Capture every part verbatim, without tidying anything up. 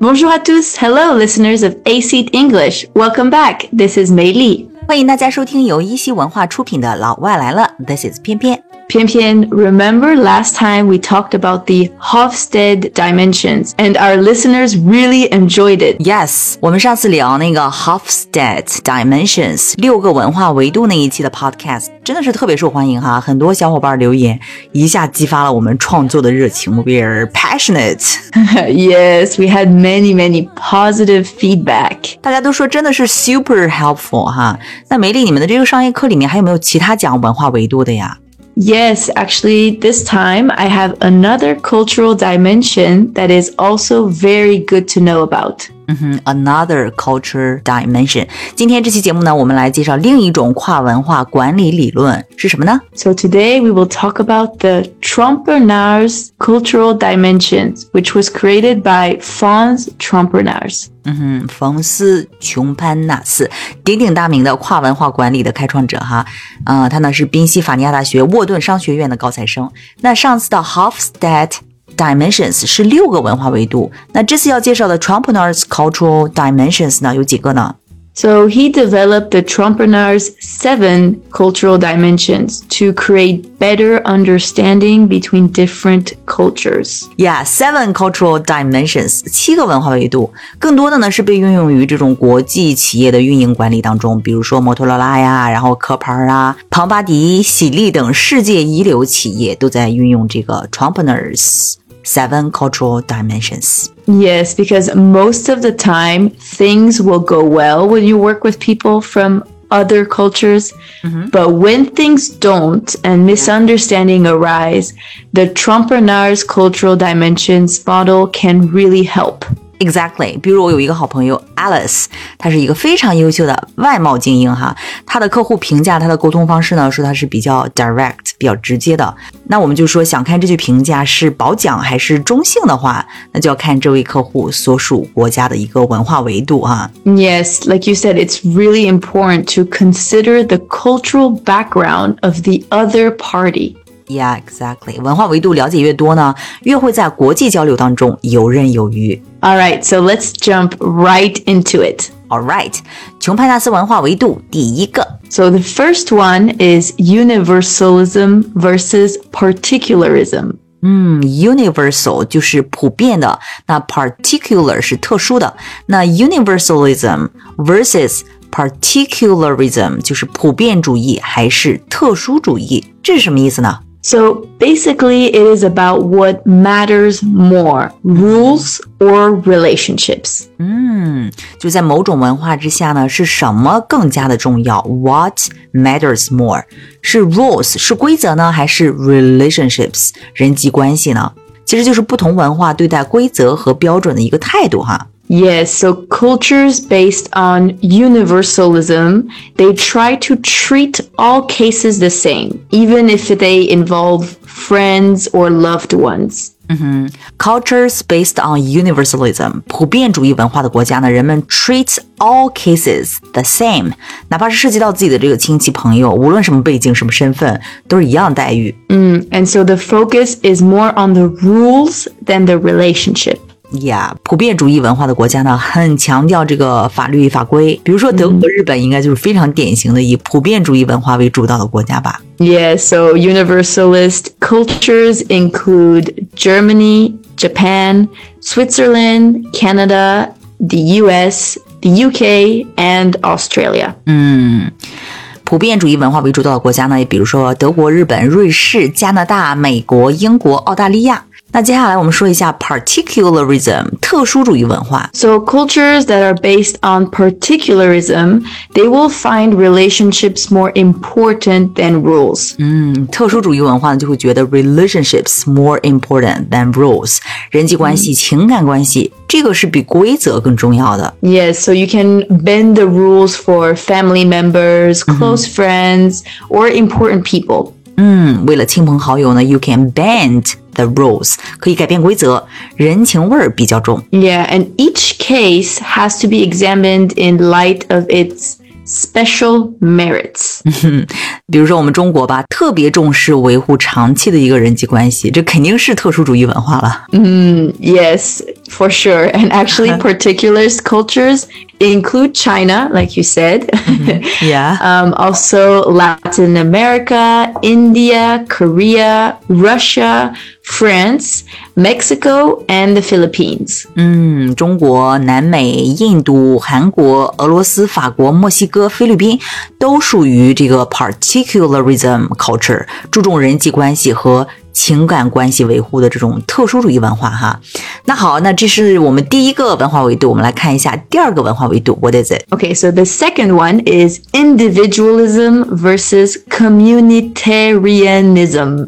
Bonjour à tous. Hello, listeners of A C English. Welcome back. This is Mei Li. 欢迎大家收听由一席文化出品的老外来了 This is 偏偏。 偏偏, remember last time we talked about the Hofstede dimensions and our listeners really enjoyed it. Yes, 我们上次聊那个 Hofstede dimensions 六个文化维度那一期的 podcast 真的是特别受欢迎哈，很多小伙伴留言一下激发了我们创作的热情 We are passionate. Yes, we had many, many positive feedback. 大家都说真的是 super helpful 哈。那梅丽，你们的这个商业课里面还有没有其他讲文化维度的呀 ？Yes, actually, this time I have another cultural dimension that is also very good to know about. 嗯哼 Another culture dimension. 今天这期节目呢，我们来介绍另一种跨文化管理理论是什么呢？ So today we will talk about the Trompenaars cultural dimensions, which was created by Franz Trompenaars. 嗯哼，冯斯·琼潘纳斯，鼎鼎大名的跨文化管理的开创者哈，呃，他呢是宾夕法尼亚大学沃顿商学院的高材生。那上次的 Hofstede dimensions 是六个文化维度，那这次要介绍的 Trompenaars cultural dimensions 呢有几个呢 ？So he developed the Trompenaars seven cultural dimensions to create better understanding between different cultures. Yeah, seven cultural dimensions, 七个文化维度，更多的呢是被运用于这种国际企业的运营管理当中，比如说摩托罗拉呀，然后壳牌啊，庞巴迪、喜力等世界一流企业都在运用这个 Trompenaars seven cultural dimensions. Yes, because most of the time things will go well when you work with people from other cultures, mm-hmm. but when things don't and misunderstanding arise, the Trompenaars cultural dimensions model can really help.Exactly. 比如我有一个好朋友 Alice， 她是一个非常优秀的外贸精英哈，她的客户评价她的沟通方式呢，说她是比较 direct 比较直接的。那我们就说想看这句评价是褒奖还是中性的话，那就要看这位客户所属国家的一个文化维度哈。 Yes, like you said, it's really important to consider the cultural background of the other party.Yeah, exactly. 文化维度了解越多呢，越会在国际交流当中游刃有余。 All right, so let's jump right into it. All right. 琼潘纳斯文化维度第一个。 So the first one is universalism versus particularism. 嗯 universal 就是普遍的，那 particular 是特殊的，那 universalism versus particularism 就是普遍主义还是特殊主义，这是什么意思呢？ So basically it is about what matters more, rules or relationships. 嗯，就在某种文化之下呢，是什么更加的重要 What matters more 是 rules 是规则呢，还是 relationships 人际关系呢？其实就是不同文化对待规则和标准的一个态度哈。 Yes, so cultures based on universalism, they try to treat all cases the same, even if they involve friends or loved ones. 嗯哼 Cultures based on universalism 普遍主义文化的国家呢，人们 treat all cases the same 哪怕是涉及到自己的这个亲戚朋友，无论什么背景什么身份，都是一样的待遇。 Mm, and so the focus is more on the rules than the relationship.Yeah, 普遍主义文化的国家呢，很强调这个法律法规，比如说德国、日本应该就是非常典型的以普遍主义文化为主导的国家吧。 Yeah, so universalist cultures include Germany, Japan, Switzerland, Canada, the U S, the U K, and Australia. 嗯。普遍主义文化为主导的国家呢，也比如说德国、日本、瑞士、加拿大、美国、英国、澳大利亚。那接下来我们说一下 particularism 特殊主义文化。 So cultures that are based on particularism, they will find relationships more important than rules. 嗯，特殊主义文化呢就会觉得 relationships more important than rules 人际关系、情感关系这个是比规则更重要的。 Yes, so you can bend the rules for family members, close friends, or important people. 嗯，为了亲朋好友呢 you can bend the rules 可以改变规则，人情味儿比较重。 Yeah, and each case has to be examined in light of its special merits. 比如说我们中国吧，特别重视维护长期的一个人际关系，这肯定是特殊主义文化了。 Mm, yes, for sure. And actually, particular cultures include China, like you said. Yeah. um, also, Latin America, India, Korea, Russia, France, Mexico, and the Philippines. 嗯，中国、南美、印度、韩国、俄罗斯、法国、墨西哥、菲律宾都属于这个 particularism culture， 注重人际关系和情感关系维护的这种特殊主义文化哈。那好，那这是我们第一个文化维度，我们来看一下第二个文化维度 What is it? Okay, so the second one is individualism versus communitarianism.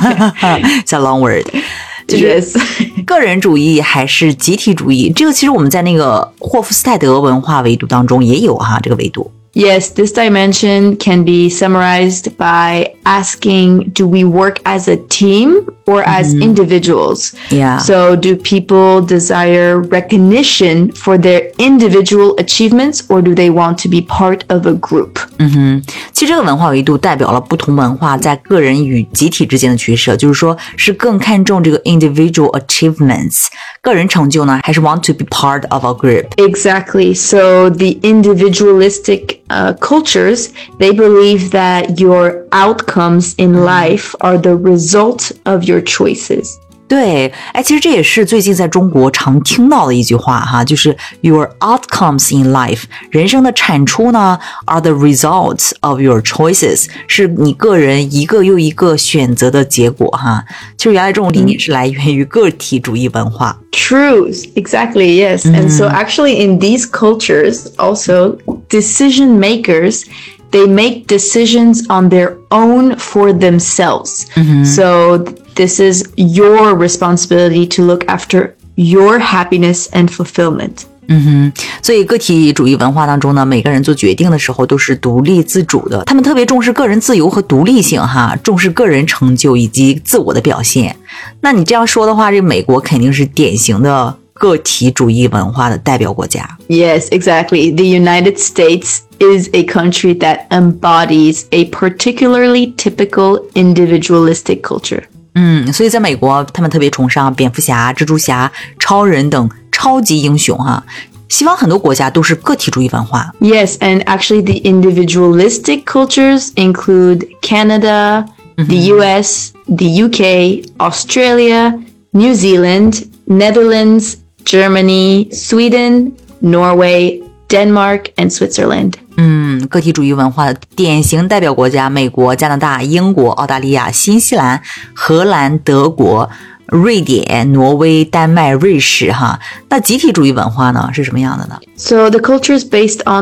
It's a long word. 就是 Yes. 个人主义还是集体主义，这个其实我们在那个霍夫斯泰德文化维度当中也有哈，这个维度。 Yes, this dimension can be summarized by asking, do we work as a team or as individuals? Yeah. So do people desire recognition for their individual achievements or do they want to be part of a group? 嗯哼，其实这个文化维度代表了不同文化在个人与集体之间的取舍，就是说是更看重这个 individual achievements 个人成就呢，还是 want to be part of a group? Exactly. So the individualistic uh, cultures, they believe that your outcomes in life are the result of your choices. 对，哎，其实这也是最近在中国常听到的一句话哈，就是 your outcomes in life， 人生的产出呢 are the results of your choices， 是你个人一个又一个选择的结果哈。其实原来这种理念是来源于个体主义文化。 True, exactly, yes. Mm-hmm. And so actually in these cultures also, decision makers, they make decisions on their own for themselves. Mm-hmm. So this is your responsibility to look after your happiness and fulfillment. 嗯哼，所以个体主义文化当中呢，每个人做决定的时候都是独立自主的，他们特别重视个人自由和独立性哈，重视个人成就以及自我的表现。那你这样说的话，这美国肯定是典型的个体主义文化的代表国家。 Yes, exactly. The United States is a country that embodies a particularly typical individualistic culture. 嗯，所以在美国，他们特别崇尚蝙蝠侠、蜘蛛侠、超人等超级英雄哈。西方很多国家都是个体主义文化。 Yes, and actually the individualistic cultures include Canada, mm-hmm. the U S, the U K, Australia, New Zealand, Netherlands, Germany, Sweden, Norway, Denmark, and Switzerland. 嗯，个体主义文化的典型代表国家，美国、加拿大、英国、澳大利亚、新西兰、荷兰、德国、瑞典、挪威、丹麦、瑞士哈。那集体主义文化呢是什么样的呢？ So the cultures based on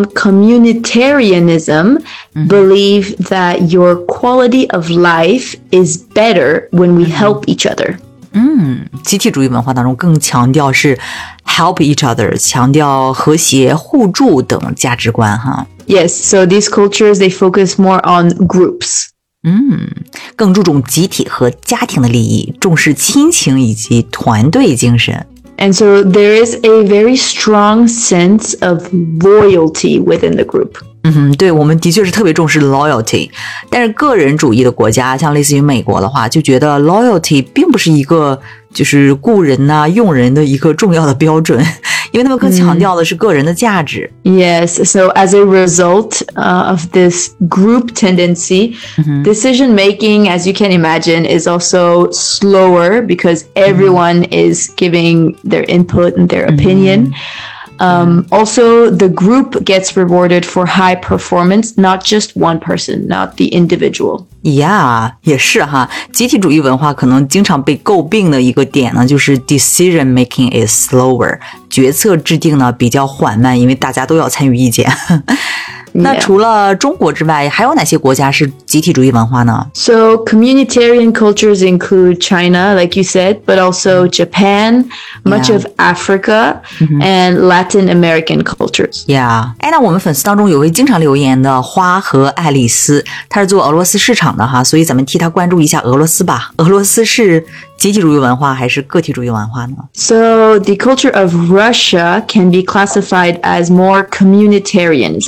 communitarianism mm-hmm. believe that your quality of life is better when we help each other. 嗯，集体主义文化当中更强调是 help each other， 强调和谐、互助等价值观哈。 Yes, so these cultures, they focus more on groups. 嗯，更注重集体和家庭的利益，重视亲情以及团队精神。 And so there is a very strong sense of loyalty within the group. 嗯哼，对，我们的确是特别重视 loyalty， 但是个人主义的国家，像类似于美国的话，就觉得 loyalty 并不是一个就是雇人呐、啊、用人的一个重要的标准，因为他们更强调的是个人的价值。 Yes, so as a result uh, of this group tendency, mm-hmm. decision making, as you can imagine, is also slower because everyone mm-hmm. is giving their input and their opinion. Mm-hmm. Um, also, the group gets rewarded for high performance, not just one person, not the individual. Yeah, 也是哈，集体主义文化可能经常被诟病的一个点呢，就是 decision making is slower， 决策制定呢比较缓慢，因为大家都要参与意见。那除了中国之外，还有哪些国家是集体主义文化呢？ So communitarian cultures include China, like you said, but also Japan, much yeah. of Africa, mm-hmm. and Latin American cultures. Yeah. 哎，那我们粉丝当中有位经常留言的花和爱丽丝，她是做俄罗斯市场的哈，所以咱们替她关注一下俄罗斯吧。俄罗斯是集体主义文化还是个体主义文化呢？ So the culture of Russia can be classified as more communitarianism.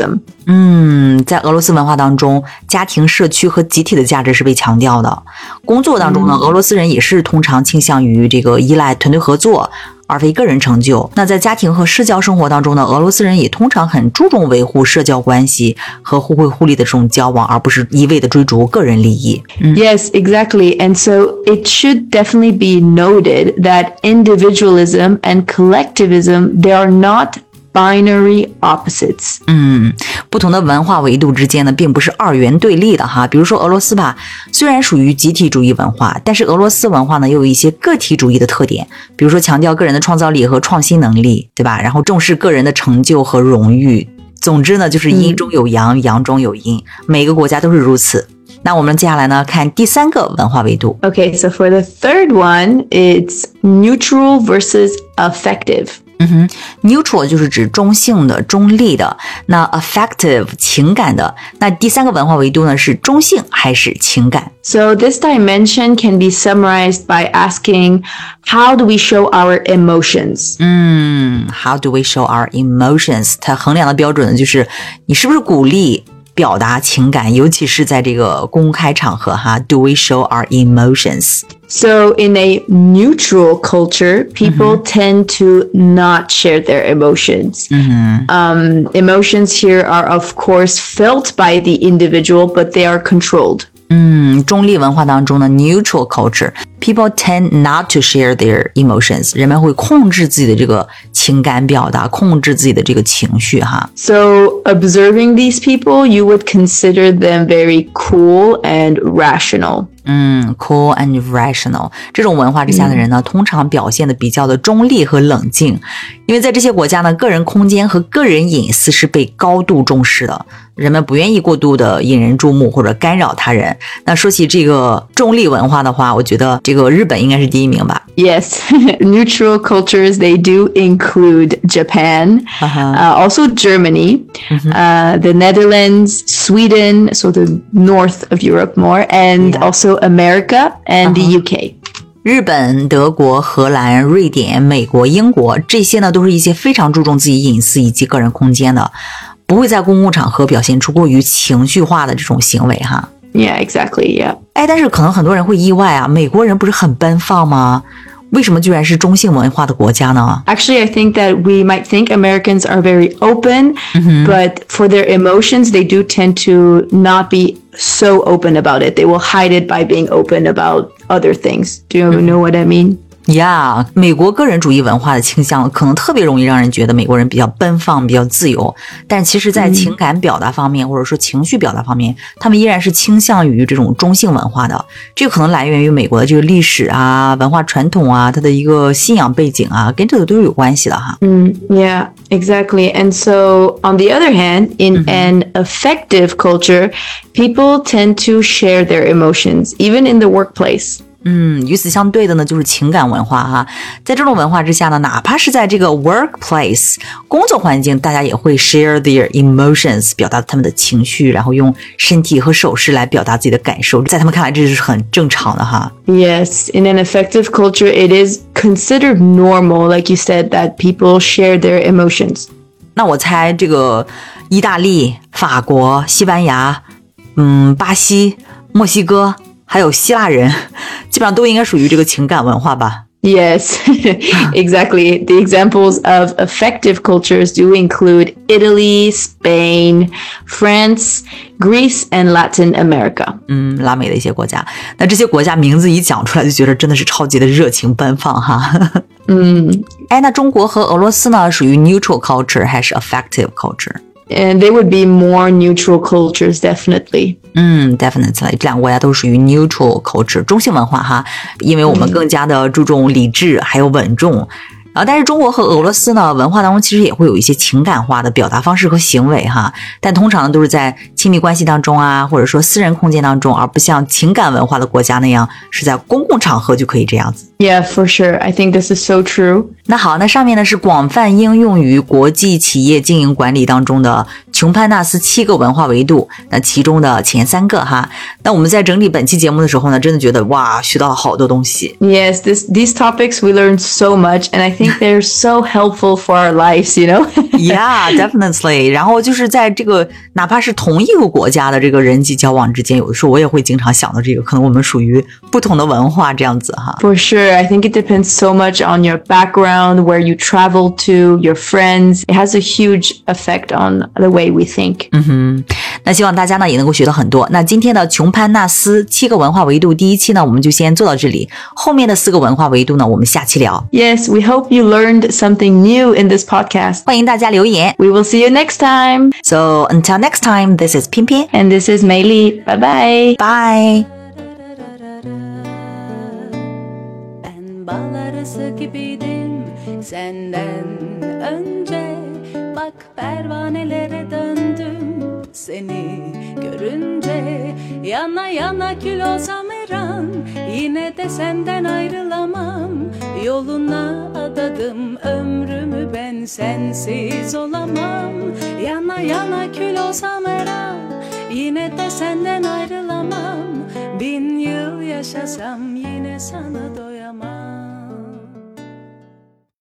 嗯，在俄罗斯文化当中，家庭、社区和集体的价值是被强调的。工作当中呢，俄罗斯人也是通常倾向于这个依赖团队合作，而非个人成就。那在家庭和社交生活当中呢，俄罗斯人也通常很注重维护社交关系和互惠互利的这种交往，而不是一味的追逐个人利益。嗯、 Yes, exactly. And so it should definitely be noted that individualism and collectivism, they are not binary opposites. 嗯，不同的文化维度之间呢，并不是二元对立的哈。比如说俄罗斯吧，虽然属于集体主义文化，但是俄罗斯文化呢，又有一些个体主义的特点，比如说强调个人的创造力和创新能力，对吧？然后重视个人的成就和荣誉。总之呢，就是阴中有阳，嗯、阳中有阴，每个国家都是如此。那我们接下来呢，看第三个文化维度。 Okay, so for the third one, it's neutral versus affective. 嗯哼 ，neutral 就是指中性的、中立的，那 affective 情感的，那第三个文化维度呢是中性还是情感 ？So this dimension can be summarized by asking, how do we show our emotions? 嗯 ，how do we show our emotions？ 它衡量的标准呢就是你是不是鼓励表达情感，尤其是在这个公开场合哈 ，do we show our emotions？ So in a neutral culture, people、mm-hmm. tend to not share their emotions.、Mm-hmm. Um, emotions here are, of course, felt by the individual, but they are controlled. 嗯，中立文化当中呢 ，neutral culture, people tend not to share their emotions. 人们会控制自己的这个情感表达，控制自己的这个情绪哈。 So observing these people, you would consider them very cool and rational. 嗯 cool and rational 这种文化之下的人呢、嗯、通常表现得比较的中立和冷静，因为在这些国家呢，个人空间和个人隐私是被高度重视的，人们不愿意过度的引人注目或者干扰他人。那说起这个中立文化的话，我觉得这个日本应该是第一名吧。 Yes, neutral cultures, they do include Japan, uh-huh. uh, also Germany, mm-hmm. uh, the Netherlands, Sweden, so the north of Europe more, and yeah. also America and、uh-huh. the U K. 日本、德国、荷兰、瑞典、美国、英国，这些呢都是一些非常注重自己隐私以及个人空间的，不会在公共场合表现出过于情绪化的这种行为哈。 Yeah, exactly, yeah. 哎，但是可能很多人会意外啊，美国人不是很奔放吗？为什么居然是中性文化的国家呢？ Actually, I think that we might think Americans are very open,、mm-hmm. but for their emotions, they do tend to not be so open about it. They will hide it by being open about other things. Do you know what I mean? Yeah, 美国个人主义文化的倾向可能特别容易让人觉得美国人比较奔放，比较自由，但其实在情感表达方面、嗯、或者说情绪表达方面，他们依然是倾向于这种中性文化的。这个可能来源于美国的这个历史啊、文化传统啊、它的一个信仰背景啊，跟这个都是有关系的哈。 嗯 Yeah, exactly. And so on the other hand, in、嗯、an affective culture, people tend to share their emotions, even in the workplace. 嗯，与此相对的呢，就是情感文化哈。在这种文化之下呢，哪怕是在这个 workplace 工作环境，大家也会 share their emotions， 表达他们的情绪，然后用身体和手势来表达自己的感受。在他们看来，这是很正常的哈。 Yes, in an affective culture, it is considered normal, like you said, that people share their emotions. 那我猜这个意大利、法国、西班牙、嗯，巴西、墨西哥。还有希腊人基本上都应该属于这个情感文化吧。 Yes, exactly. The examples of affective cultures do include Italy, Spain, France, Greece, and Latin America. 嗯，拉美的一些国家。那这些国家名字一讲出来就觉得真的是超级的热情奔放哈。 嗯， 哎，那中国和俄罗斯呢，属于 neutral culture 还是 affective culture?And they would be more neutral cultures, definitely. 嗯 definitely 这两个国家都属于 neutral culture 中性文化哈，因为我们更加的注重理智还有稳重。然后但是中国和俄罗斯呢，文化当中其实也会有一些情感化的表达方式和行为哈，但通常都是在亲密关系当中啊，或者说私人空间当中，而不像情感文化的国家那样是在公共场合就可以这样子。 Yeah, for sure. I think this is so true. 那好，那上面呢是广泛应用于国际企业经营管理当中的琼潘纳斯七个文化维度，那其中的前三个哈。那我们在整理本期节目的时候呢，真的觉得哇，学到了好多东西。 Yes, this, these topics we learned so much, and I think think they're so helpful for our lives, you know? Yeah, definitely. 然后就是在这个哪怕是同一个国家的这个人际交往之间，有的时候我也会经常想到这个，可能我们属于不同的文化这样子哈。 For sure. I think it depends so much on your background, where you travel to, your friends. It has a huge effect on the way we think. 嗯哼，那希望大家呢也能够学到很多。那今天的琼潘纳斯七个文化维度第一期呢，我们就先做到这里。后面的四个文化维度呢，我们下期聊。 Yes, we hope you learned something new in this podcast. 欢迎大家留言。 We will see you next time. So until next time, this is 偏偏 And this is Mei Li. Bye bye. Bye. Ben bal arısı gibiydim senden önce. Bak pervanelere döndüm seni görünce. Yana yana kül olsam her an yine de senden ayrılamam. Yoluna adadım ömrümü ben sensiz olamam. Yana yana kül olsam her an yine de senden ayrılamam. Bin yıl yaşasam yine sana doyamam.